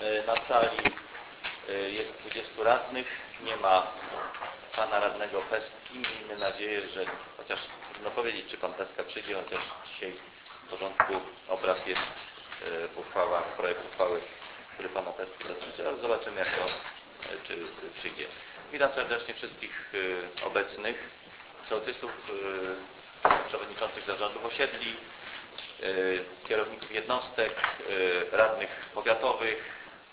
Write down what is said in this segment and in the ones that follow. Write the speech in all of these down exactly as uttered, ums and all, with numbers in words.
na sali jest dwudziestu radnych, nie ma pana radnego Pestki. Miejmy nadzieję, że chociaż trudno powiedzieć, czy pan Pestka przyjdzie, chociaż dzisiaj w porządku obrad jest uchwała, projekt uchwały, który pana Pestki dotyczy, ale zobaczymy, jak to czy przyjdzie. Witam serdecznie wszystkich obecnych, sołtysów, przewodniczących zarządów osiedli, kierowników jednostek, radnych powiatowych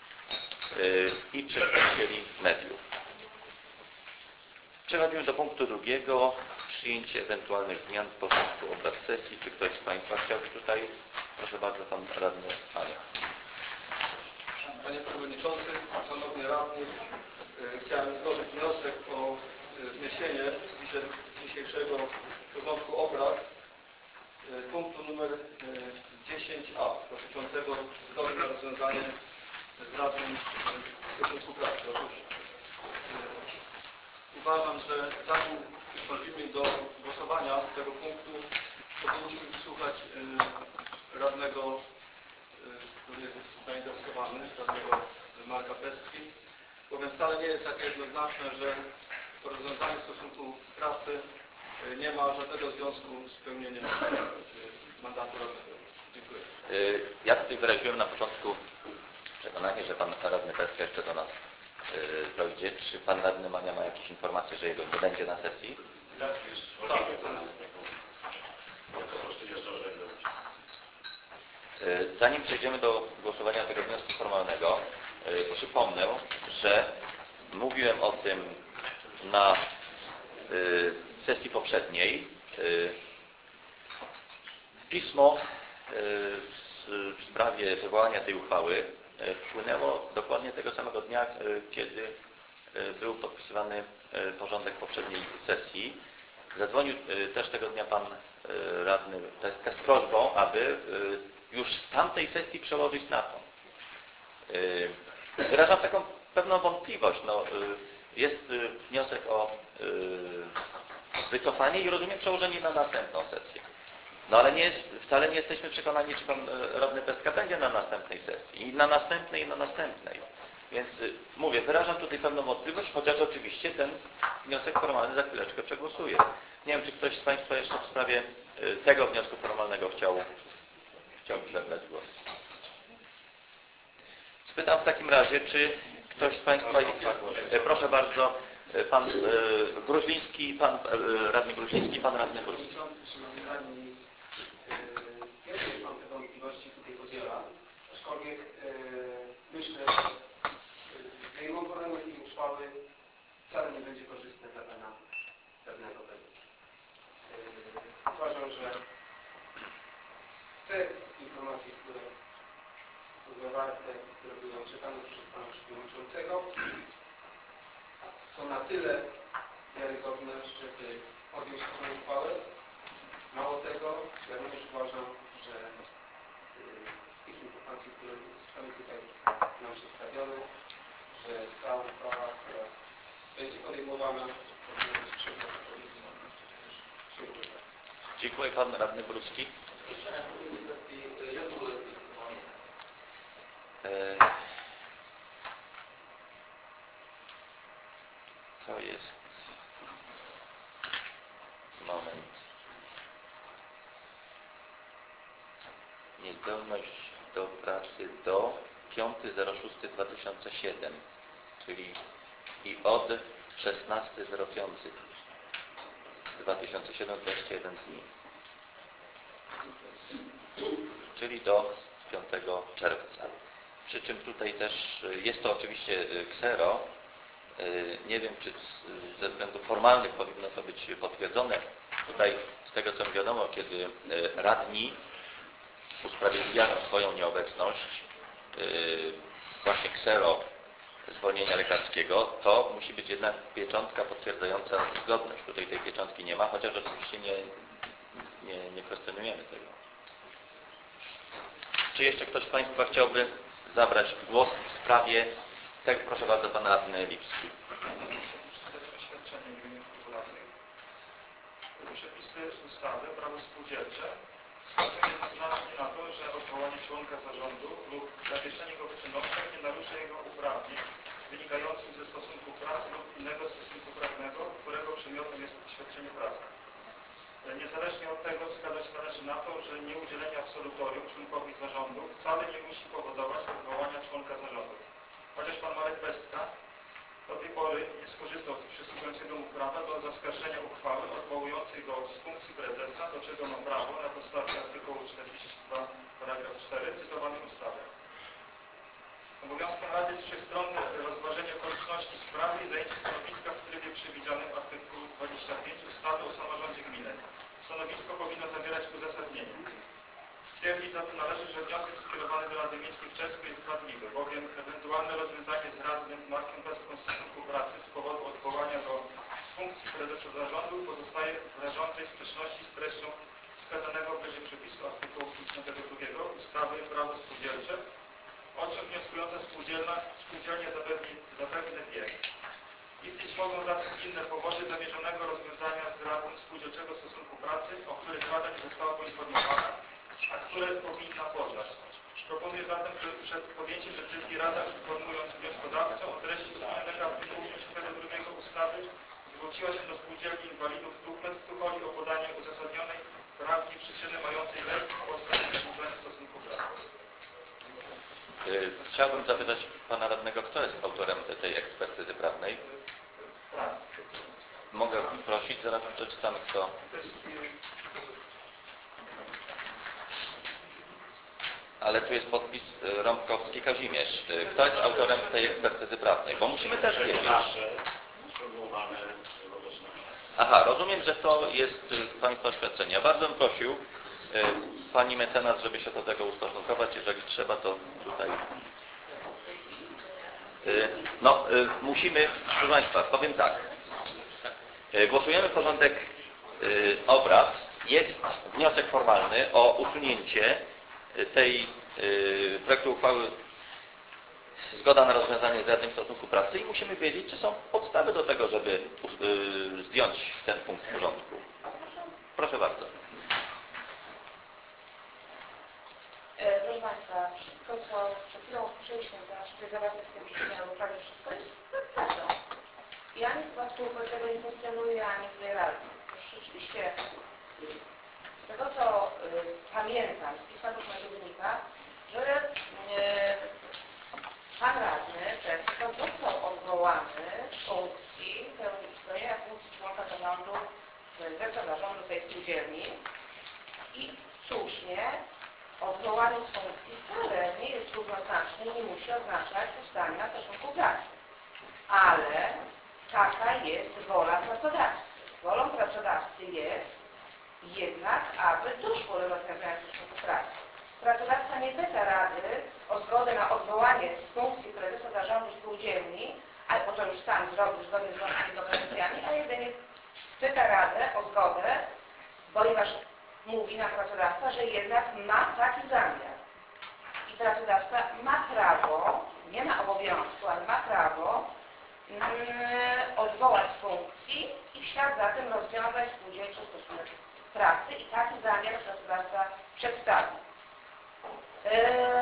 i przedstawicieli mediów. Przechodzimy do punktu drugiego. Przyjęcie ewentualnych zmian w porządku obrad sesji. Czy ktoś z Państwa chciałby tutaj? Proszę bardzo, pan radny Ania. Panie Przewodniczący, Szanowni Radni, chciałem złożyć wniosek o wniesienie z dzisiejszego porządku obrad punktu numer dziesięć a dotyczącego zgody na rozwiązanie z radnym stosunku pracy. Otóż uważam, że zanim przystąpimy do głosowania tego punktu, powinniśmy wysłuchać radnego, który jest zainteresowany, radnego Marka Pestki, bowiem wcale nie jest takie jednoznaczne, że rozwiązanie stosunku pracy nie ma żadnego związku z pełnieniem mandatu radnego. Dziękuję. Ja tutaj wyraziłem na początku przekonanie, że pan radny Pestka jeszcze do nas dojdzie. Czy pan radny Mania ma jakieś informacje, że jego nie będzie na sesji? Tak, już tak. Zanim przejdziemy do głosowania tego wniosku formalnego, przypomnę, że mówiłem o tym na sesji poprzedniej. Pismo w sprawie wywołania tej uchwały wpłynęło dokładnie tego samego dnia, kiedy był podpisywany porządek poprzedniej sesji. Zadzwonił też tego dnia pan radny Pestka z prośbą, aby już z tamtej sesji przełożyć na tą. Wyrażam taką pewną wątpliwość. No, jest wniosek o wycofanie i rozumiem przełożenie na następną sesję. No ale nie jest, wcale nie jesteśmy przekonani, czy pan radny Pestka będzie na następnej sesji. I na następnej, i na następnej. Więc mówię, wyrażam tutaj pewną wątpliwość, chociaż oczywiście ten wniosek formalny za chwileczkę przegłosuję. Nie wiem, czy ktoś z Państwa jeszcze w sprawie tego wniosku formalnego chciał, chciałby zabrać głos. Spytam w takim razie, czy ktoś z Państwa... Proszę bardzo, pan Gruźliński, pan radny Gruźliński, pan radny Gruźliński. Pierwsze mam te wątpliwości tutaj podzielam, aczkolwiek myślę, że wyjmowanie tej uchwały wcale nie będzie korzystne dla pana radnego Pestki. Uważam, że te informacje, które są zawarte, które były czytane przez pana przewodniczącego, są na tyle wiarygodne, żeby podjąć taką uchwałę. Mało tego, ja również uważam, że z tych informacji, które zostały tutaj nam przedstawione, że ta uchwała, która będzie podejmowana, powinna być przyjmowana. Dziękuję. Dziękuję. Pan radny Brudski. To jest moment. Niezdolność do pracy do piątego szóstego dwa tysiące siódmego, czyli i od szesnastego piątego dwa tysiące siódmego, dwadzieścia jeden dni. Czyli do piątego czerwca. Przy czym tutaj też jest to oczywiście ksero. Nie wiem, czy ze względów formalnych powinno to być potwierdzone. Tutaj z tego co mi wiadomo, kiedy radni usprawiedliwiają swoją nieobecność, właśnie ksero zwolnienia lekarskiego, to musi być jednak pieczątka potwierdzająca zgodność. Tutaj tej pieczątki nie ma, chociaż oczywiście nie, nie, nie kwestionujemy tego. Czy jeszcze ktoś z Państwa chciałby zabrać głos w sprawie tego? Proszę bardzo, pan radny Lipski. Oświadczenie w imieniu klubu radnych. Przepisy ustawy prawo spółdzielcze wskazują jednoznacznie na to, że odwołanie członka zarządu lub zawieszenie go w czynnościach nie narusza korzystał z przysługującego mu prawa do zaskarżenia uchwały odwołującej go z funkcji prezesa, do czego ma prawo na podstawie artykułu czterdzieści dwa paragraf cztery cytowanej ustawy. Obowiązkiem Rady jest wszechstronne rozważenie okoliczności sprawy i zajęcie stanowiska w trybie przewidzianym w artykule dwudziestym piątym ustawy o samorządzie gminy. Stanowisko powinno zawierać uzasadnienie. Stwierdzić zatem należy, że wniosek skierowany do Rady Miejskiej w Czesku jest wadliwy, bowiem ewentualne rozwiązanie z radnym Markiem Peską stosunku pracy z powodu odwołania go z funkcji prezesa zarządu pozostaje w rażącej sprzeczności z treścią wskazanego wyżej przepisu artykułu pięćdziesiątego drugiego ustawy Prawo spółdzielcze, o czym wnioskująca spółdzielna, spółdzielnia zapewni, zapewne wie. Istnieć mogą zatem inne powody zamierzonego rozwiązania z radnym spółdzielczego stosunku pracy, o których Rada nie została poinformowana, a które powinna poznać. Proponuję zatem, że przed podjęciem decyzji Rada, informując wnioskodawcę o treści wspomnianego artykułu pięćdziesiątego drugiego ustawy, zwróciła się do spółdzielni inwalidów Tuchlet w Tucholi o podanie uzasadnionej prawnie przyczyny mającej miejsce w powstaniu wykluczenia stosunku pracy. Chciałbym zapytać pana radnego, kto jest autorem te, tej ekspertyzy prawnej? Mogę prosić, zaraz przeczytamy kto. Ale tu jest podpis Rąbkowski Kazimierz. Kto jest autorem tej ekspertyzy prawnej? Bo musimy też wiedzieć. Aha, rozumiem, że to jest państwa oświadczenie. Ja bardzo bym prosił pani mecenas, żeby się do tego ustosunkować. Jeżeli trzeba, to tutaj. No, musimy, proszę państwa, powiem tak. Głosujemy porządek obrad. Jest wniosek formalny o usunięcie tej projektu uchwały zgoda na rozwiązanie z radnym stosunku pracy i musimy wiedzieć, czy są podstawy do tego, żeby zdjąć ten punkt z porządku. Proszę bardzo. Proszę Państwa, wszystko co przed chwilą usłyszeliśmy, to znaczy tutaj zawarte w tym piśmie, albo prawie wszystko jest prawdą. I ani chyba spółka tego nie kwestionuje, ani tutaj radny. Już rzeczywiście z tego co y, pamiętam, z pisma różnego wynika, że y, pan radny Pesko został odwołany z funkcji pełnienia funkcji członka zarządu, prezesa zarządu tej spółdzielni i słusznie odwołanie z funkcji wcale nie jest równoznaczne i nie musi oznaczać ustania stosunku pracy. Ale taka jest wola pracodawcy. Wolą pracodawcy jest jednak, aby doszło do rozwiązania stosunku pracy. Pracodawca nie pyta Rady o zgodę na odwołanie z funkcji prezesa zarządu spółdzielni, ale bo to już sam zrobił zgodnie z własnymi kompetencjami, a jedynie pyta Radę o zgodę, ponieważ mówi nam pracodawca, że jednak ma taki zamiar. I pracodawca ma prawo, nie ma obowiązku, ale ma prawo mm, odwołać z funkcji i w ślad za tym rozwiązać spółdzielczy stosunek pracy i taki zamiar pracodawca przedstawi. Yy,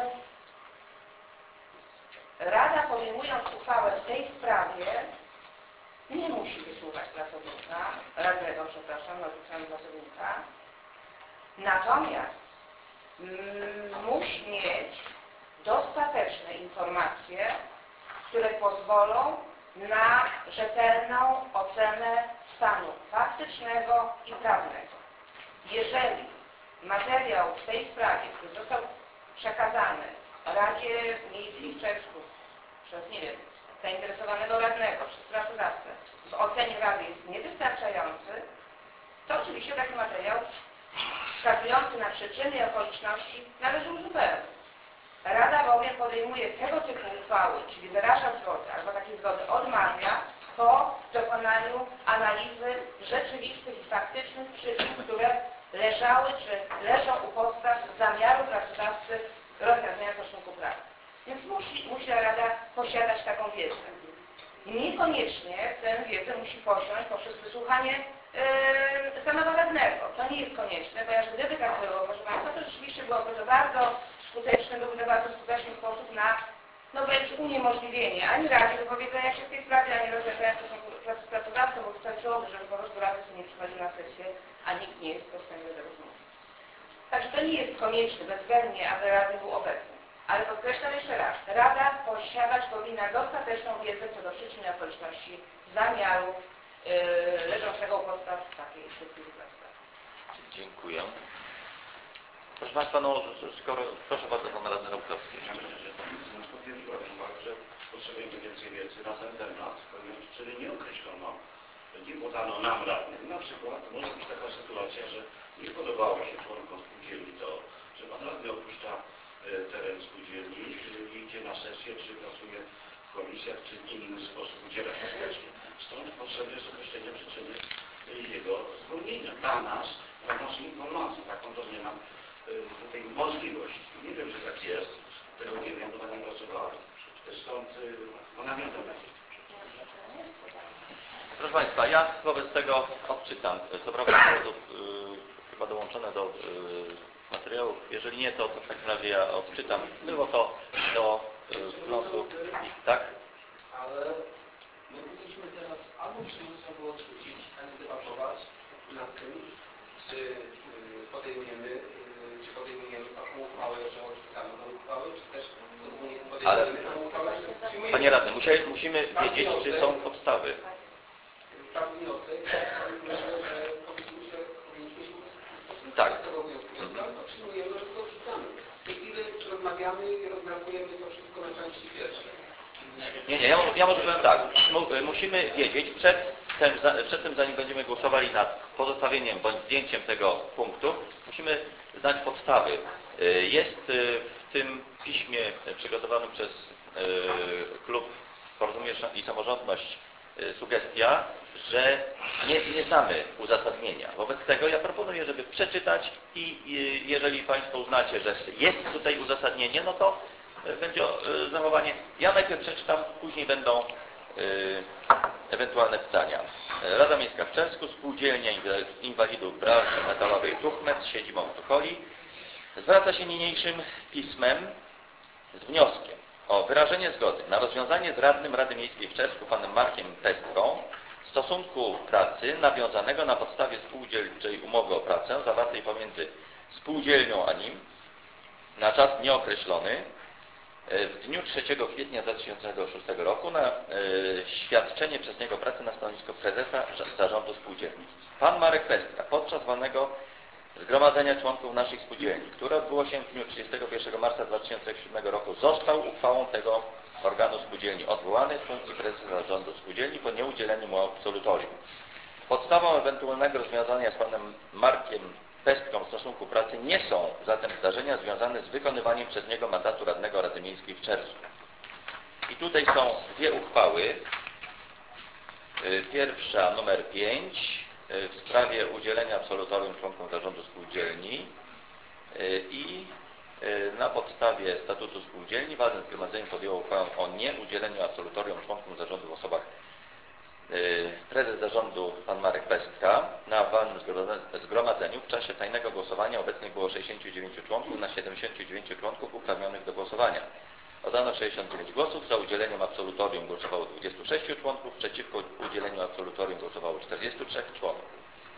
Rada, podejmując uchwałę w tej sprawie, nie musi wysłuchać pracownika, radnego, przepraszam, odrzucamy pracownika, natomiast mm, musi mieć dostateczne informacje, które pozwolą na rzetelną ocenę stanu faktycznego i prawnego. Jeżeli materiał w tej sprawie, który został przekazany Radzie Miejskiej w Czesku przez, nie wiem, zainteresowanego radnego, przez pracodawcę, w ocenie Rady jest niewystarczający, to oczywiście taki materiał wskazujący na przyczyny i okoliczności należy uzupełnić. Rada bowiem podejmuje tego typu uchwały, czyli wyraża zgodę albo takiej zgody odmawia po dokonaniu analizy rzeczywistych i faktycznych przyczyn, które leżały czy leżą u podstaw zamiaru pracodawcy rozwiązania stosunku pracy. Więc musi, musi Rada posiadać taką wiedzę. Niekoniecznie tę wiedzę musi posiąść poprzez wysłuchanie yy, samego radnego. To nie jest konieczne, ponieważ gdyby tak było, proszę Państwa, to rzeczywiście byłoby to bardzo skuteczny, byłby to bardzo skuteczny sposób na no wręcz uniemożliwienie ani Radzie wypowiedzenia się w tej sprawie, ani rozwiązania stosunku pracy z pracodawcą, bo wystarczyłoby, żeby po prostu Rada sobie nie przychodził na sesję, a nikt nie jest w stanie do tego zmusić. Także to nie jest konieczne bezwzględnie, aby radny był obecny. Ale podkreślam jeszcze raz, Rada posiadać powinna dostateczną wiedzę co do przyczyn i okoliczności zamiaru yy, leżącego u podstaw takiej decyzji pracodawcy. Dziękuję. Proszę Państwa, no skoro... Proszę bardzo, Pan Radny Rałkowski. Ja myślę, że to potwierdziła ten fakt, że potrzebujemy więcej wiedzy na ten temat, ponieważ wtedy nie określono, nie podano nam radnym. Na przykład może być taka sytuacja, że nie podobało się członkom spółdzielni to, że Pan radny opuszcza e, teren spółdzielni, i idzie na sesję, czy pracuje w komisjach, czy w inny sposób udziela się społecznie. Stąd potrzebne jest określenie przyczyny jego zwolnienia dla nas, dla naszej informacji. Taką to nie mam tej możliwości. Nie wiem, że tak jest. Tego nie wiem, bo tak nie pracowałem. Stąd no, namiętam na to. Proszę Państwa, ja wobec tego odczytam. Co prawda to yy, chyba dołączone do yy, materiałów. Jeżeli nie, to, to w takim razie ja odczytam. Było to do yy, wglądu. Tak? Ale my powinniśmy teraz albo przyjąć, albo odrzucić, a nie debatować nad tym, czy y, podejmiemy, y, czy podejmujemy taką uchwałę, że odrzucamy tę uchwałę, czy też podejmujemy Ale, tę uchwałę, że przyjmujemy. Panie Radny, musimy, musimy wiedzieć, czy są podstawy. Padł wniosek, myślę, że powinniśmy się, powinniśmy się ustosunkować Tak. do tego wniosku. Jeśli albo przyjmujemy, albo to odrzucamy. W tej chwili rozmawiamy i rozgrabujemy to wszystko na części pierwszej. Nie, nie, ja, ja może powiem tak. Mu- Musimy wiedzieć przed tym, przed tym, zanim będziemy głosowali nad pozostawieniem bądź zdjęciem tego punktu, musimy znać podstawy. Jest w tym piśmie przygotowanym przez klub Porozumienie i Samorządność sugestia, że nie, nie znamy uzasadnienia. Wobec tego ja proponuję, żeby przeczytać i, i jeżeli Państwo uznacie, że jest tutaj uzasadnienie, no to będzie e, zachowanie. Ja najpierw przeczytam, później będą e, ewentualne pytania. Rada Miejska w Czelsku, Spółdzielnia Inwalidów Branży Metalowej Tuchmet z siedzibą w Tucholi zwraca się niniejszym pismem z wnioskiem o wyrażenie zgody na rozwiązanie z radnym Rady Miejskiej w Czelsku panem Markiem Pestką stosunku pracy nawiązanego na podstawie spółdzielczej umowy o pracę zawartej pomiędzy spółdzielnią a nim na czas nieokreślony w dniu trzeciego kwietnia dwa tysiące szóstego roku na y, świadczenie przez niego pracy na stanowisko prezesa zarządu spółdzielni. Pan Marek Pestka podczas walnego zgromadzenia członków naszych spółdzielni, które odbyło się w dniu trzydziestego pierwszego marca dwa tysiące siódmego roku, został uchwałą tego organu spółdzielni odwołany z funkcji prezesa zarządu spółdzielni po nieudzieleniu mu absolutorium. Podstawą ewentualnego rozwiązania z panem Markiem Pestką stosunku pracy nie są zatem zdarzenia związane z wykonywaniem przez niego mandatu radnego Rady Miejskiej w Czerwcu. I tutaj są dwie uchwały. Pierwsza numer pięć w sprawie udzielenia absolutorium członkom zarządu spółdzielni i na podstawie statutu spółdzielni walne zgromadzenie podjęło uchwałę o nieudzieleniu absolutorium członkom zarządu w osobach prezes zarządu pan Marek Pestka. Na walnym zgromadzeniu w czasie tajnego głosowania obecnych było sześćdziesięciu dziewięciu członków na siedemdziesięciu dziewięciu członków uprawnionych do głosowania. Oddano sześćdziesiąt dziewięć głosów, za udzieleniem absolutorium głosowało dwudziestu sześciu członków, przeciwko udzieleniu absolutorium głosowało czterdziestu trzech członków.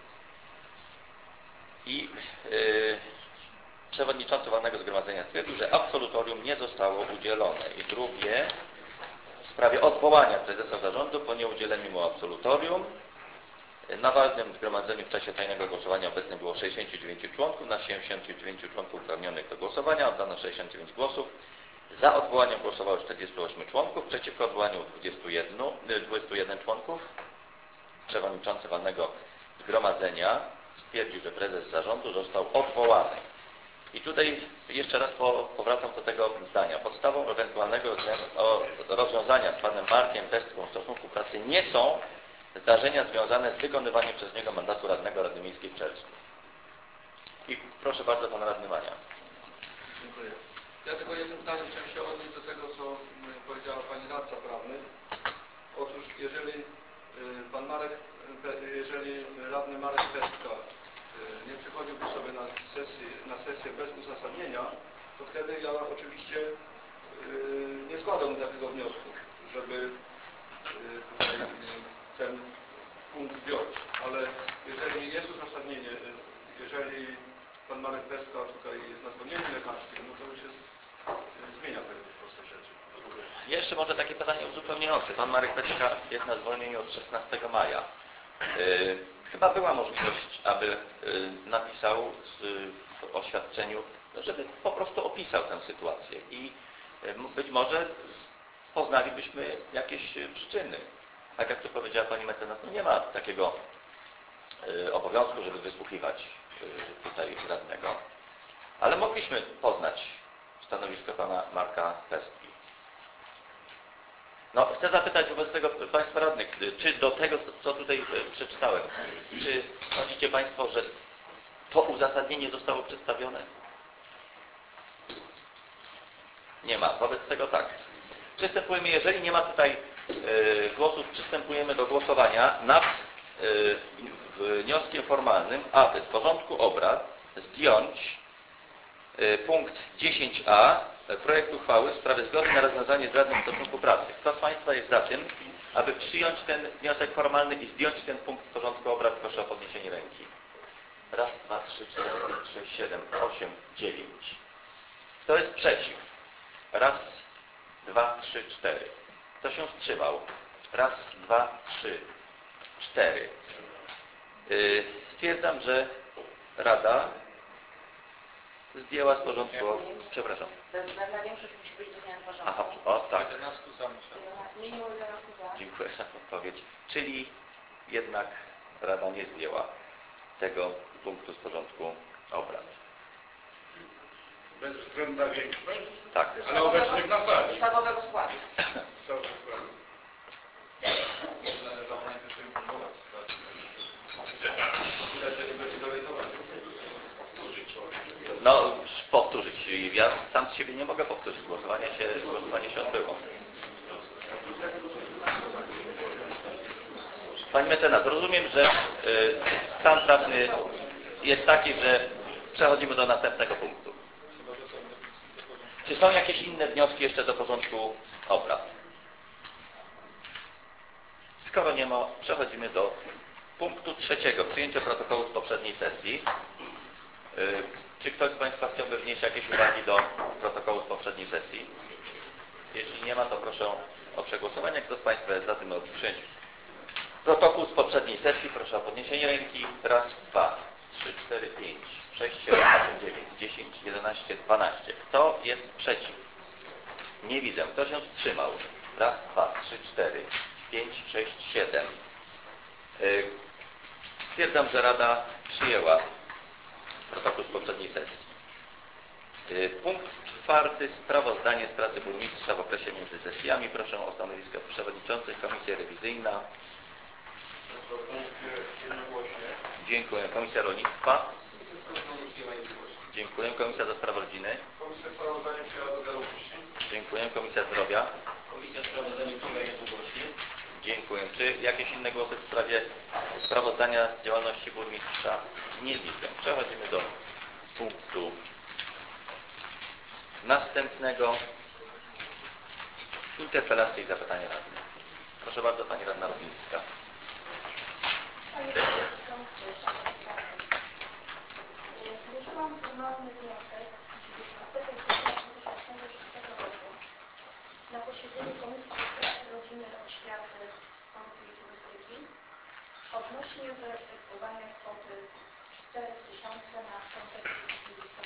I yy, przewodniczący walnego zgromadzenia stwierdził, że absolutorium nie zostało udzielone. I drugie, w sprawie odwołania prezesa zarządu po nieudzieleniu mu absolutorium. Na walnym zgromadzeniu w czasie tajnego głosowania obecnych było sześćdziesięciu dziewięciu członków, na siedemdziesięciu dziewięciu członków uprawnionych do głosowania oddano sześćdziesiąt dziewięć głosów. Za odwołaniem głosowało czterdziestu ośmiu członków, przeciwko odwołaniu dwudziestu jeden, dwudziestu jeden członków. Przewodniczący walnego zgromadzenia stwierdził, że prezes zarządu został odwołany. I tutaj jeszcze raz powracam do tego zdania. Podstawą ewentualnego rozwiązania z panem Markiem Pestką w stosunku pracy nie są zdarzenia związane z wykonywaniem przez niego mandatu radnego Rady Miejskiej w Czelsku. I proszę bardzo, pan radny Mania. Dziękuję. Ja tylko jednym zdaniem chciałem się odnieść do tego, co powiedziała pani radca prawny. Otóż jeżeli pan Marek, jeżeli radny Marek Pestka nie przychodziłby sobie na sesję, na sesję bez uzasadnienia, to wtedy ja oczywiście nie składam takiego wniosku, żeby tutaj ten punkt wziąć. Ale jeżeli jest uzasadnienie, jeżeli pan Marek Pestka tutaj jest na zwolnieniu lekarskim, no to już jest, zmienia pewnie prostej rzeczy. Jeszcze może takie pytanie uzupełniające. Pan Marek Peczka jest na zwolnieniu od szesnastego maja. Yy, chyba była możliwość, aby yy, napisał z, w oświadczeniu, żeby po prostu opisał tę sytuację i yy, być może poznalibyśmy jakieś yy, przyczyny. Tak jak tu powiedziała Pani mecenas, no nie ma takiego yy, obowiązku, żeby wysłuchiwać yy, tutaj radnego, ale mogliśmy poznać stanowisko Pana Marka Pestki. No, chcę zapytać wobec tego Państwa radnych, czy do tego, co tutaj przeczytałem, czy sądzicie Państwo, że to uzasadnienie zostało przedstawione? Nie ma. Wobec tego tak. Przystępujemy, jeżeli nie ma tutaj y, głosów, przystępujemy do głosowania nad y, wnioskiem formalnym, aby z porządku obrad zdjąć y, punkt dziesięć a projekt uchwały w sprawie zgody na rozwiązanie zdradnym stosunku pracy. Kto z Państwa jest za tym, aby przyjąć ten wniosek formalny i zdjąć ten punkt z porządku obrad? Proszę o podniesienie ręki. Raz, dwa, trzy, cztery, pięć, sześć, siedem, osiem, dziewięć. Kto jest przeciw? Raz, dwa, trzy, cztery. Kto się wstrzymał? Raz, dwa, trzy, cztery. Yy, stwierdzam, że Rada zdjęła z porządku. Przepraszam. Bezwzględna większość musi być do zmiany porządku. Aha, o tak. Minimum jedenastu za. Dziękuję za odpowiedź. Czyli jednak Rada nie zdjęła tego punktu z porządku obrad. Bezwzględna większość. Tak. Ale obecnych na sali. Ustawowego składu. Cały skład. No, powtórzyć. Ja sam z siebie nie mogę powtórzyć. Głosowanie się, głosowanie się odbyło. Pani mecenas, rozumiem, że y, stan prawny jest taki, że przechodzimy do następnego punktu. Czy są jakieś inne wnioski jeszcze do porządku obrad? Skoro nie ma, przechodzimy do punktu trzeciego. Przyjęcie protokołu z poprzedniej sesji. Y, czy ktoś z Państwa chciałby wnieść jakieś uwagi do protokołu z poprzedniej sesji? Jeśli nie ma, to proszę o przegłosowanie. Kto z Państwa jest za tym, aby przyjąć protokół z poprzedniej sesji? Proszę o podniesienie ręki. Raz, dwa, trzy, cztery, pięć, sześć, siedem, osiem, dziewięć, dziesięć, jedenaście, dwanaście. Kto jest przeciw? Nie widzę. Kto się wstrzymał? Raz, dwa, trzy, cztery, pięć, sześć, siedem. Stwierdzam, że Rada przyjęła protokół z poprzedniej sesji. Punkt czwarty. Sprawozdanie z pracy burmistrza w okresie między sesjami. Proszę o stanowisko przewodniczących. Komisja rewizyjna. Dziękuję. Komisja Rolnictwa. Dziękuję. Komisja do Spraw Rodziny. Komisja sprawozdania przyjęła do wiadomości. Dziękuję. Komisja Zdrowia. Komisja Sprawozdania przyjęła jednogłośnie. Dziękuję. Czy jakieś inne głosy w sprawie sprawozdania z działalności burmistrza? Nie widzę. Przechodzimy do punktu następnego. Interpelacje i zapytania radnych. Proszę bardzo, Pani Radna Rudnicka. Panie Przewodniczący, złożyłam formalny wniosek dwudziestego grudnia dwa tysiące szóstego roku na posiedzeniu Komisji Pracy, Rodziny, Oświaty, Sportu i Turystyki odnośnie wyegzekwowania kwoty cztery tysiące na koncepcję wizytowy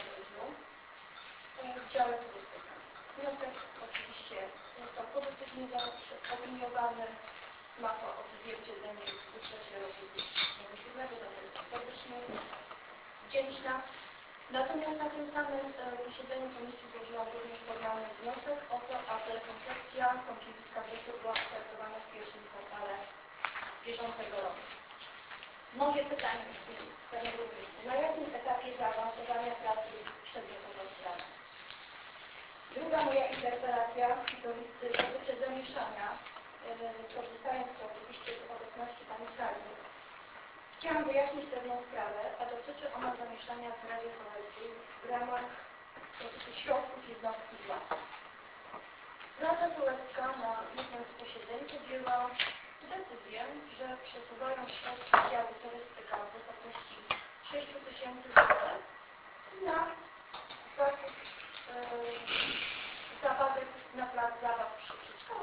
w dziale turystyka. Wniosek oczywiście został pozytywnie zaopiniowany. Ma to odzwierciedlenie w budżecie roku dwa tysiące siódmego, za to jestem serdecznie wdzięczna. Natomiast na tym samym posiedzeniu komisji złożyłam również formalny wniosek o to, aby koncepcja kąpielowiska Wrześni była ofertowana w pierwszym kwartale bieżącego roku. Moje pytanie brzmi, Panie Burmistrzu, na jakim etapie zaawansowania pracy przedmiotowa sprawa? Druga moja interpelacja dotyczy zamieszania, korzystając z oczywiście z obecności Pani Radnych. Chciałam wyjaśnić pewną sprawę, a dotyczy ona zamieszania w Radzie Sołeckiej w ramach dotyczy środków jednostki władzy. Rada Sołecka na jednym z posiedzeń podjęła decyzję, że przesuwają środki z działu turystyka w wysokości sześć tysięcy złotych na zakup yy, zabawek na plac zabaw przy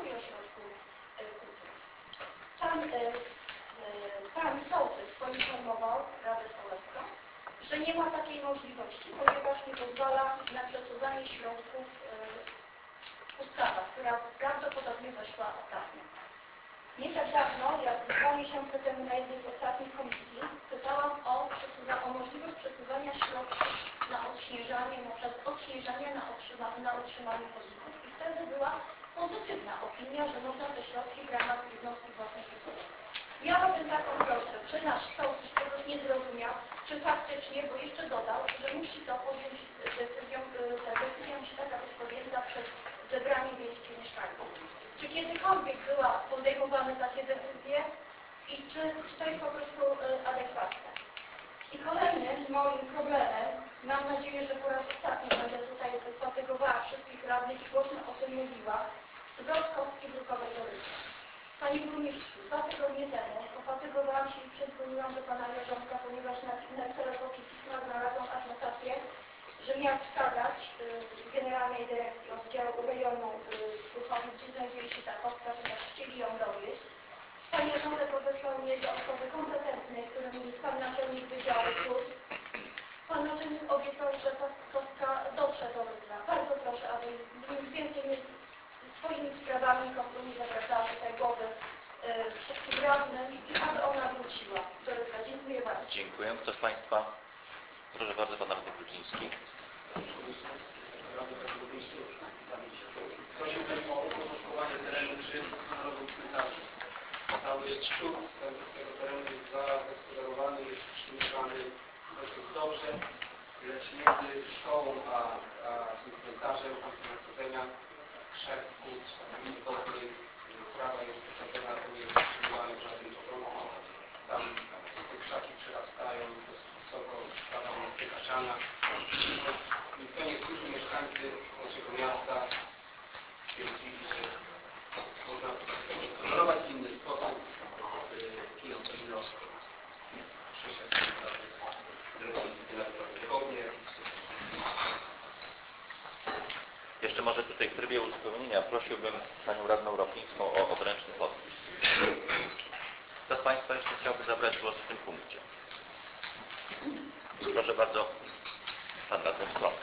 mówię o środku e, kultury. Pan, e, e, pan sołtys poinformował Radę Sołecką, że nie ma takiej możliwości, ponieważ nie pozwala na przesuwanie środków e, ustawa, która prawdopodobnie weszła ostatnio. Nie tak dawno, jak dwa miesiące temu na jednej z ostatnich komisji, pytałam o, o możliwość przesuwania środków na odśnieżanie, na przykład odśnieżanie na, otrzyma, na otrzymanie chodników. I wtedy była pozytywna opinia, że można te środki w ramach jednostki własnej przesuwać. Miałabym taką prośbę, czy nasz sołtys czegoś nie zrozumiał, czy faktycznie, bo jeszcze dodał, że musi to podjąć decyzją, ta decyzja musi taka być podjęta przez zebranie wiejskie mieszkańców. Czy kiedykolwiek była podejmowane takie decyzje i czy, czy to jest po prostu adekwatne? I kolejnym moim problemem, mam nadzieję, że po raz ostatni będę tutaj fatygowała wszystkich radnych i głośno o tym mówiła, Wrotkowski Brukowej Dorycy. Panie burmistrzu, dwa tygodnie temu pofatygowałam się i przedzwoniłam do pana Jarząbka, ponieważ na, na kserofoki pisma znalazłam adnotację, że miał wskazać y, Generalnej Dyrekcji Oddziału Rejonu y, w Brukowie, gdzie znajduje się ta kostka, ponieważ chcieli ją dowieść. Pan Jarząbek odesłał mnie do osoby kompetentnej, którym jest pan naczelnik Wydziału Plus. Pan naczelnik obiecał, że ta kostka dotrze do Rydla. Bardzo proszę, aby nic więcej nie, swoimi sprawami nie zawracała tutaj głowy y, wszystkim radnym i aby ona wróciła do Rydla. Dziękuję bardzo. Dziękuję. Kto z Państwa? Proszę bardzo, Pan Radny Kluczyński. Prosiłbym o uporządkowanie terenu przy Narodowym Cmentarzu. Cały przód tego terenu jest zagospodarowany, jest przymieszany dosyć dobrze, lecz między szkołą a, a tym cmentarzem, tam są nasadzenia krzew, kód, dobry, trawa jest wysadzona, to nie jest przyjmowane w żadnym porządku. Tam te krzaki przyrastają dosyć wysoko, trawa jest wykaszana. I to niektórzy mieszkańcy naszego miasta stwierdzili, że można to zagospodarować w inny sposób i on to wniosek. Przyszedł na tygodnie. Jeszcze może tutaj w trybie uzupełnienia prosiłbym Panią Radną Ropińską o odręczny podpis. Kto z Państwa jeszcze chciałby zabrać głos w tym punkcie? Proszę bardzo, Pan Radny Stronę.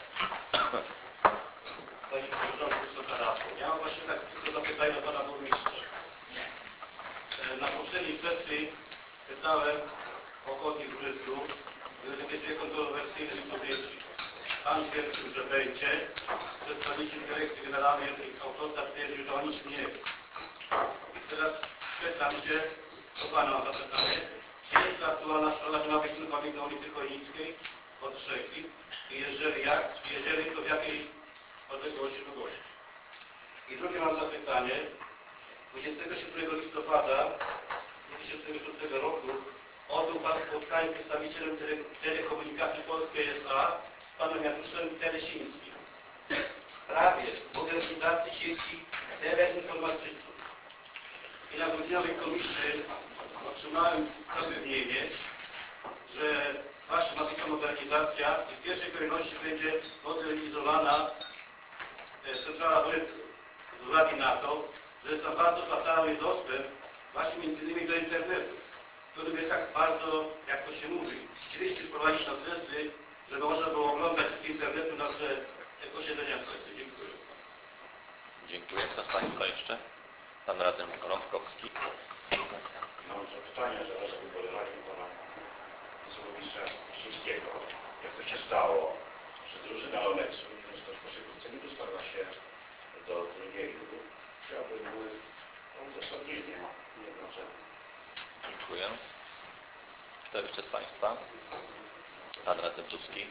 Panie Przewodniczący, Wysoka Rado. Ja mam właśnie tak tylko zapytanie do Pana Burmistrza. Na poprzedniej sesji pytałem o chodnik w Rydlu, gdyż jest dwie kontrowersyjne wypowiedzi. Pan twierdził, że będzie. Przedstawiciel Dyrekcji Generalnej autorca twierdził, że o niczym nie wie. I teraz pytam się, do Pana mam zapytanie, gdzie jest ta aktualna strona, że ma być ten chodnik na ulicy Chojnickiej od rzeki? I jeżeli jak, jeżeli to w jakiej odległości długości? I drugie mam zapytanie. dwudziestego siódmego listopada dwa tysiące szóstego roku odbył Pan spotkanie z przedstawicielem Telekomunikacji Polskiej S A z Panem Januszem Telesińskim w sprawie modernizacji sieci teleinformatycznych. I na grudniowej komisji otrzymałem zapewnienie, że właśnie ma być ta modernizacja i w pierwszej kolejności będzie modernizowana centrala w Rydlu. Z uwagi na to, że jest tam bardzo fatalny dostęp właśnie między innymi do internetu, którym jest tak bardzo, jak to się mówi, chcieliśmy wprowadzić na sesy, żeby można było oglądać z internetu nasze posiedzenia sesji. Dziękuję. Dziękuję. Kto z Państwa jeszcze? Pan Radny Rądkowski. Mam zapytanie, że też wybory radni Pana Burmistrza Ścińskiego. Jak to się stało, że drużyna Oleksu, mówiąc to w koszykówce, nie dostała się do turnieju? Chciałbym o uzasadnienie, nie dlaczego. Dziękuję. Kto jeszcze z Państwa? Pan Radny Brzózki.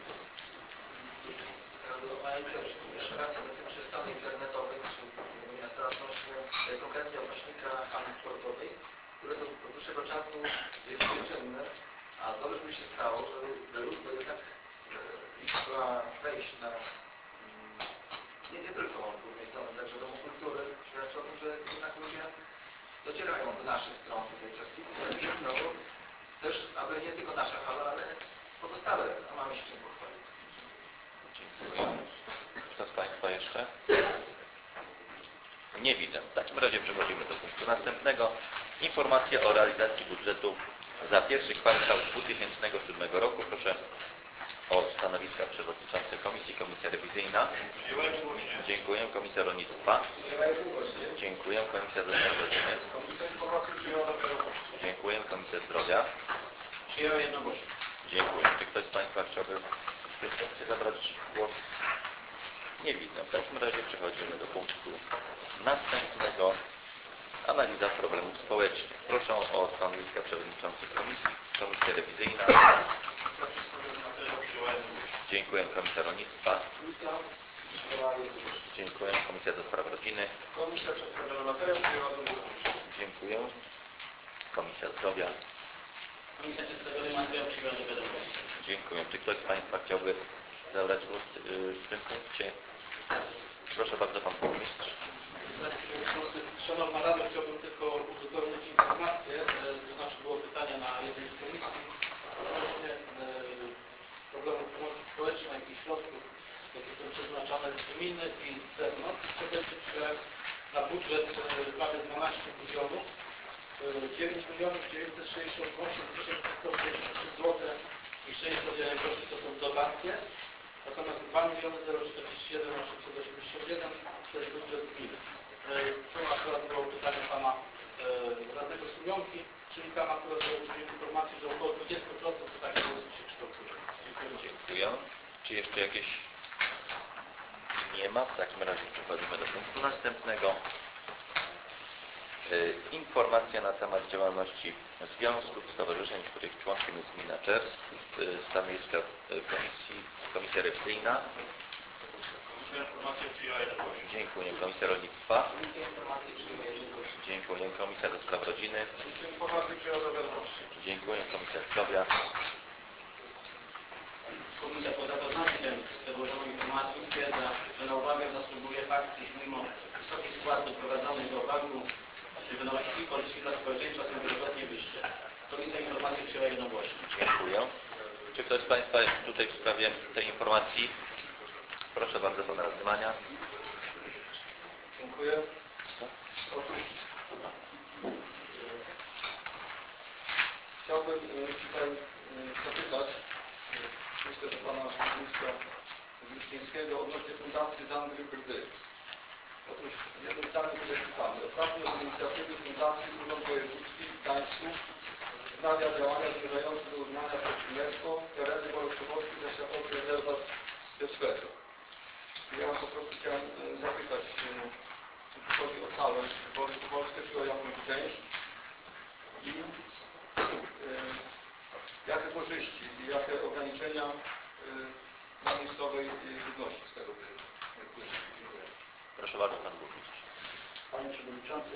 Reakcja dotyczy stron internetowych, czy miasta odnośnie, konkretnie odnośnika hali sportowej, które do, do dłuższego czasu jest nieczynne, a dobrze by się stało, żeby bo jednak liczba wejść na nie, nie tylko głównej strony, także Domu Kultury świadczy o tym, że jednak ludzie docierają do naszych stron tutaj przez P I P, żeby się stało też, aby nie tylko nasza hala, ale pozostałe, a mamy się czym pochwalić. Dziękuję. Kto z Państwa jeszcze? Nie widzę. W takim razie przechodzimy do punktu następnego. Informacja o realizacji budżetu za pierwszy kwartał dwa tysiące siódmego roku. Proszę o stanowiska przewodniczących komisji. Komisja rewizyjna. Dziękuję. Komisja rolnictwa. Dziękuję. Komisja do spraw rodziny. Dziękuję. Komisja zdrowia. Przyjęła jednogłośnie. Dziękuję. Czy ktoś z Państwa chciałby w tym punkcie zabrać głos? Nie widzę. W takim razie przechodzimy do punktu następnego. Analiza problemów społecznych. Proszę o stanowiska przewodniczących komisji. Komisja rewizyjna. Dziękuję. Komisja rolnictwa. Dziękuję. Komisja do spraw rodziny. Komisja przedstawiona materiał przyjęła do Dziękuję. Komisja zdrowia. Komisja przedstawiony materiał przyjęła do wiadomości. Dziękuję. Czy ktoś z Państwa chciałby zabrać głos w tym punkcie? Proszę bardzo, Pan Burmistrz. Szanowna Rado, chciałbym tylko uzupełnić informację, to znaczy było pytanie na jednej z komisji odnośnie problemu pomocy społecznej i środków, jakie są przeznaczane z gminy i z zewnątrz. Chcę powiedzieć, że na budżet prawie dwanaście milionów, dziewięć milionów dziewięćset sześćdziesiąt osiem tysięcy sto czterdzieści trzy złote i sześćdziesiąt jeden groszy to są dotacje, natomiast dwa miliony czterdzieści jeden osiemset osiemdziesiąt jeden to jest budżet gminy. Tu akurat było pytanie pana e, radnego Sumionki, czyli tam akurat udzielił informacji, że około dwadzieścia procent to takie głosy się kształtuje. Dziękuję. Dziękuję. Czy jeszcze jakieś nie ma? W takim razie przechodzimy do punktu następnego. Informacja na temat działalności związków, stowarzyszeń, których członkiem jest gmina Czersk. Stanowiska komisji, komisja rewizyjna. Informację przyjęła jednogłośnie. Dziękuję. Komisja rolnictwa. Dziękuję. Komisja do spraw rodziny. Informację przyjęła do wiadomości. Dziękuję. Komisja zdrowia. Komisja po zapoznaniu się z przedłożoną informacją stwierdza, że na uwagę zasługuje fakt, iż mimo wysokich składów prowadzonych do banku żywności korzyści dla społeczeństwa są wielokrotnie wyższe. Komisja informację przyjęła jednogłośnie. Dziękuję. Czy ktoś z Państwa jest tutaj w sprawie tej informacji? Proszę bardzo, Pana Radymania. Dziękuję. Otóż chciałbym tutaj zapytać, myślę, że Pana Ministra Wilczyńskiego odnośnie Fundacji Zandry Brdy. Otóż w jednym zdaniu tutaj czytamy. Ostatnio z inicjatywy Fundacji Urząd Wojewódzki w Gdańsku wznawia działania zmierzające do uznania przez UNESCO tereny Bolesławowskich za światowy rezerwat biosfery. Ja po prostu chciałem zapytać, czy tu chodzi o całość Bolesławowskie, czy o jakąś część i y, jakie korzyści i jakie ograniczenia y, dla miejscowej ludności z tego korzyści. Dziękuję. Proszę bardzo, Pan Burmistrz. Panie Przewodniczący,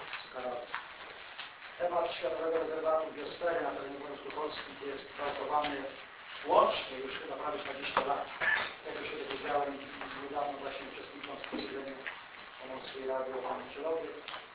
temat Światowego Rezerwatu Biosfery na terenie Bolesławowski jest traktowany łącznie już chyba prawie dwadzieścia lat. Tego się dowiedziałem niedawno właśnie uczestnicząc w posiedzeniu Pomorskiej Rady Ochrony Przyrody.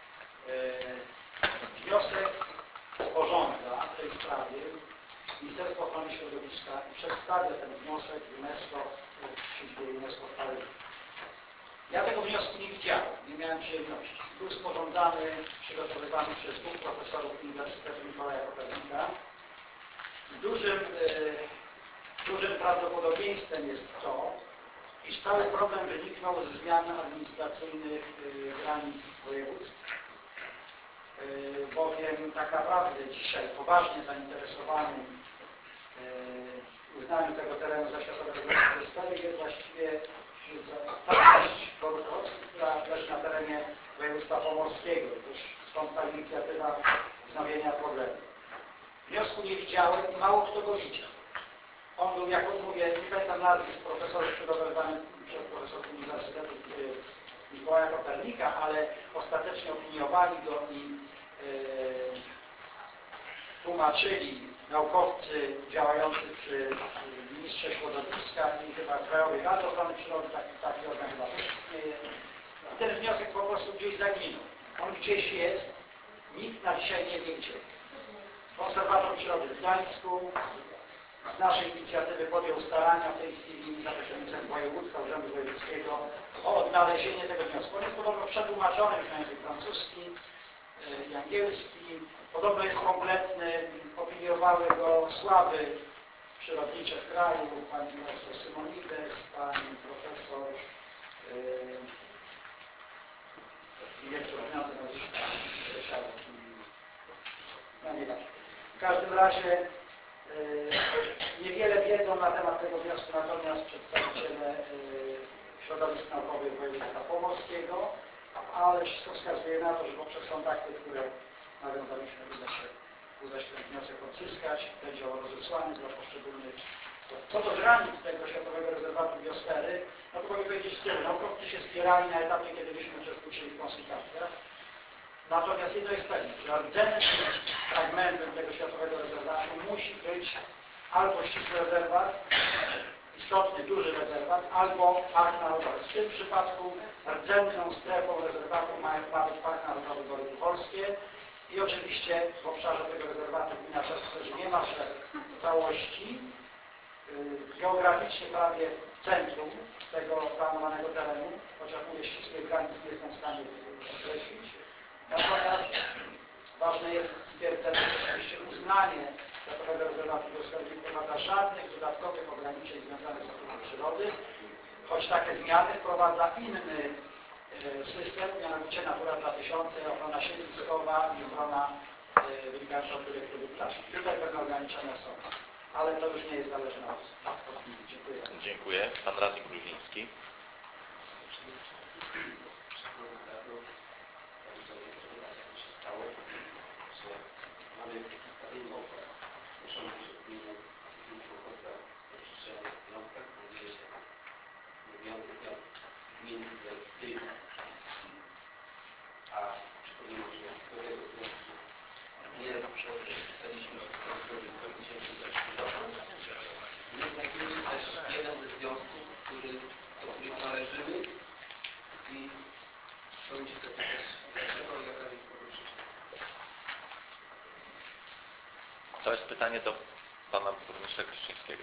Wniosek sporządza w tej sprawie Ministerstwo Ochrony Środowiska i przedstawia ten wniosek UNESCO w siedzibie UNESCO w Paryżu. Ja tego wniosku nie widziałem, nie miałem przyjemności. Był sporządzany, przygotowywany przez dwóch profesorów Uniwersytetu Mikołaja Kopernika. Dużym, e, dużym prawdopodobieństwem jest to, iż cały problem wyniknął ze zmian administracyjnych e, granic województw. E, bowiem tak naprawdę dzisiaj poważnie zainteresowanym e, uznaniu tego terenu za światowy rezerwat biosfery jest właściwie ta część Bolesławowskich, która leży na terenie województwa pomorskiego. Stąd ta inicjatywa wznowienia problemu. Wniosku nie widziałem i mało kto go widział. On był, jak mówię, nie pamiętam nazwisk profesorów przygotowywanych przez profesorów Uniwersytetu Mikołaja Kopernika, ale ostatecznie opiniowali go i yy, tłumaczyli naukowcy działający przy ministrze środowiska i chyba Krajowej Rady Ochrony Przyrody, taki, taki organ chyba też istnieje. I ten wniosek po prostu gdzieś zaginął. On gdzieś jest, nikt na dzisiaj nie wie gdzie. Konserwator Przyrody w Gdańsku z naszej inicjatywy podjął starania w tej chwili za pośrednictwem województwa, Urzędu Wojewódzkiego o odnalezienie tego wniosku. On jest podobno przetłumaczony już na język francuski i angielski. Podobno jest kompletny. Opiniowały go sławy przyrodnicze w kraju, pani profesor Simonides, pani profesor yy, nie wiem, czy pamiętam nazwiska, no nie wiem. W każdym razie yy, niewiele wiedzą na temat tego wniosku, natomiast przedstawiciele yy, środowisk naukowych województwa pomorskiego, ale wszystko wskazuje na to, że poprzez kontakty, które nawiązaliśmy, uda się, uda się ten wniosek odzyskać, będzie on rozesłany dla poszczególnych. Co do granic tego Światowego Rezerwatu Biosfery, no to mogę powiedzieć tyle. Naukowcy się spierali na etapie, kiedy byśmy uczestniczyli w konsultacjach. Natomiast jedno jest pewne, że rdzennym fragmentem tego Światowego Rezerwatu musi być albo ścisły rezerwat, istotny, duży rezerwat, albo park narodowy. W tym przypadku rdzenną strefą rezerwatu ma, ma być Park Narodowy Gory Tucholskie i oczywiście w obszarze tego rezerwatu gmina Czerwcerzy nie ma w całości, yy, geograficznie prawie w centrum tego planowanego terenu, chociaż mówię ścisłych granic nie jestem w stanie określić. Natomiast ważne jest stwierdzenie, że oczywiście uznanie Światowego Rezerwatu Biosfery nie wprowadza żadnych dodatkowych ograniczeń związanych z ochroną przyrody, choć takie zmiany wprowadza inny e, system, mianowicie Natura dwa tysiące, ochrona siedliskowa i ochrona e, wynikająca od dyrektywy ptaszki. Tutaj pewne ograniczenia są, ale to już nie jest zależne od opinii. Dziękuję. Dziękuję. Pan radny Gruziński. Mamy przedstawienie opłat zgłoszonych przez gminę członkowska rozszerzonych wnioskach, znajduje się wniosek gmin z tych, a przypomnijmy, że do tego wniosku nie pisaliśmy od dwa tysiące trzeciego roku. Nie znajdujemy też jeden ze związków, który, do których należymy i chciałbym się zapytać, dlaczego i jaka jest powyższa. To jest pytanie do pana burmistrza Kryszczyńskiego.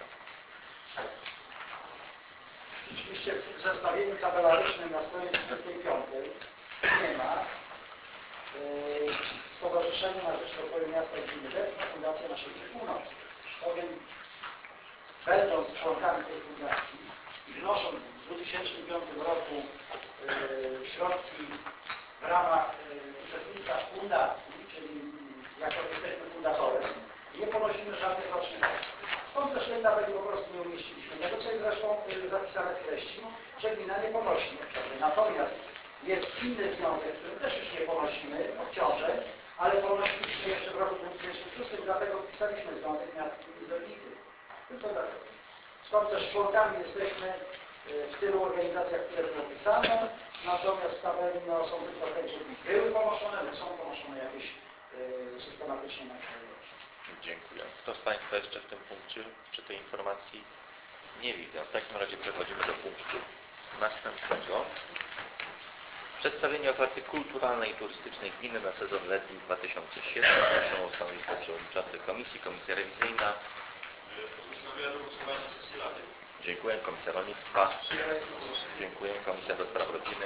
Rzeczywiście w zestawieniu tabelarycznym na stronie trzydziestej piątej nie ma yy, Stowarzyszenia na Rzecz Rozwoju Miasta i Gminy Wetna, Fundacja Nasiennik Północy. Bowiem, będąc członkami tej fundacji i wnosząc w dwa tysiące piątym roku yy, środki w ramach yy, uczestnictwa w fundacji, czyli jako jesteśmy fundatorem, nie ponosimy żadnych rocznych kosztów. Stąd też tej tabeli po prostu nie umieściliśmy. Tego, co jest zresztą zapisane w treści, że gmina nie ponosi obciążeń. Natomiast jest inny związek, który też już nie ponosimy obciążeń, ale ponosiliśmy jeszcze w roku dwa tysiące szóstym, dlatego wpisaliśmy Związek Miast i Zerwity. Tylko dlatego. Stąd też członkami jesteśmy w tylu organizacjach, które były opisane, natomiast w tabeli no, są tylko te, gdzie były ponoszone lub są ponoszone jakieś yy, systematycznie na kraju. Dziękuję. Kto z Państwa jeszcze w tym punkcie, przy tej informacji? Nie widzę. W takim razie przechodzimy do punktu następnego. Przedstawienie oferty kulturalnej i turystycznej gminy na sezon letni dwa tysiące siedemnasty. Proszę o stanowisko przewodniczący komisji, komisja rewizyjna. Wznawiam do głosowania na sesji Rady. Dziękuję. Komisja Rolnictwa. Dziękuję. Komisja do Spraw Rodziny.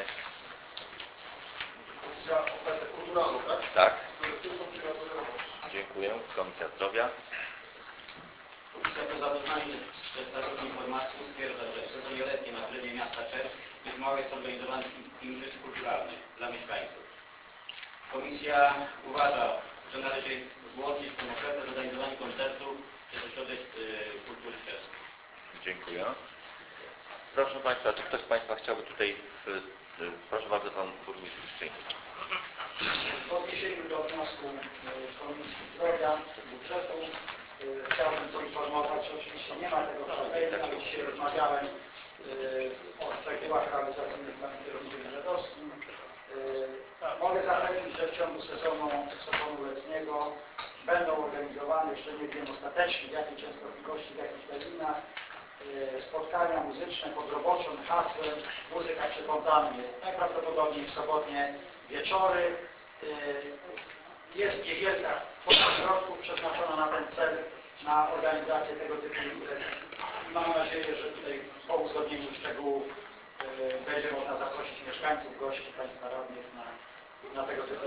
Komisja ofertę kulturalną, tak? Tak. Turystyczną czy naturalną? Dziękuję. Komisja Zdrowia. Komisja po zapoznaniu z przedstawioną informacją stwierdza, że w sezonie letnim na terenie miasta Czerw zbyt mało jest organizowanych imprez kulturalnych dla mieszkańców. Komisja uważa, że należy włączyć w tę ofertę zorganizowanie koncertu przez Ośrodek Kultury Czerskiej. Dziękuję. Proszę Państwa, czy ktoś z Państwa chciałby tutaj... W, proszę bardzo, Pan Burmistrz Kryszczyński. W odniesieniu do wniosku Komisji Zdrowia, budżetu, chciałbym poinformować, że oczywiście nie ma tego w tabeli, ale dzisiaj rozmawiałem o szczegółach realizacyjnych z Panem Kierownikiem Brzegowskim. Mogę zapewnić, że w ciągu sezonu, sezonu letniego będą organizowane, jeszcze nie wiem ostatecznie w jakiej częstotliwości, w jakich terminach, spotkania muzyczne pod roboczym hasłem muzyka przy fontannie. Najprawdopodobniej w sobotnie wieczory. Jest niewielka kwota środków przeznaczona na ten cel, na organizację tego typu imprez. Mam nadzieję, że tutaj po uzgodnieniu szczegółów będzie można zaprosić mieszkańców, gości, Państwa radnych na, na tego typu